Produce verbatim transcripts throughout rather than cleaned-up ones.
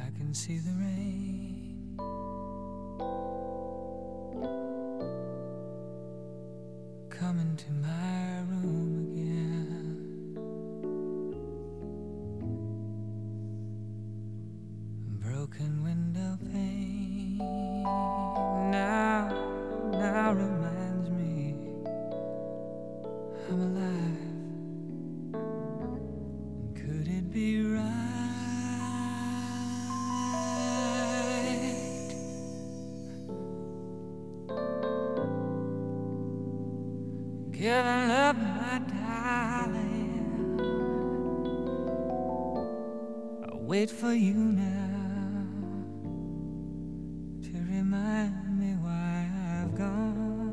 I can see the rain coming to my room again. Broken window pane now, now reminds me I'm alive. Could it be right? Giving up my darling, I wait for you now to remind me why I've gone.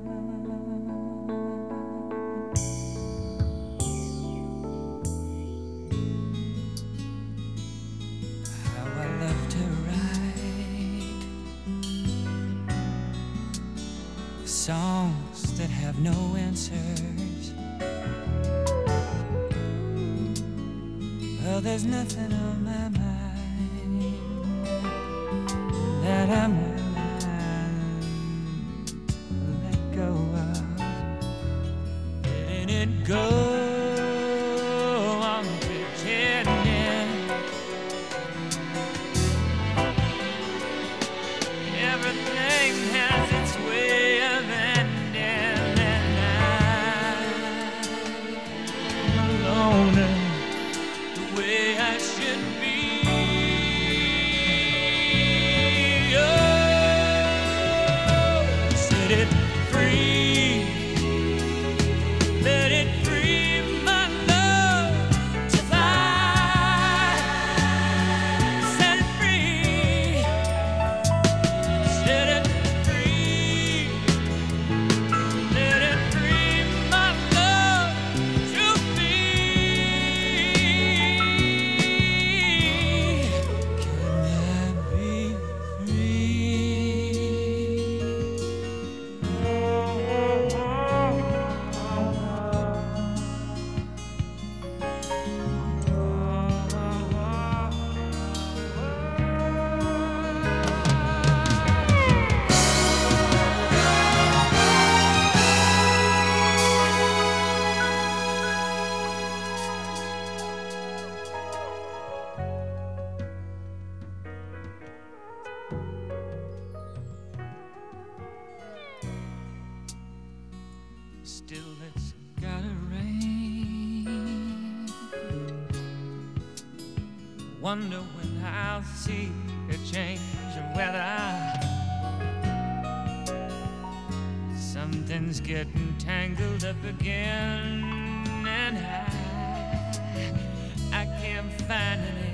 How I love to write songs that have no answers. Well, there's nothing on my mind that I'm willing to let go of. Letting it go on pretending everything has its way of ending, and I'm alone the way I should be. Oh, set it free, let it free my love to fly. Set it free, set it free, let it free my love to be. Can I be still, it's gotta rain. Wonder when I'll see a change in weather. Something's getting tangled up again, and I, I can't find an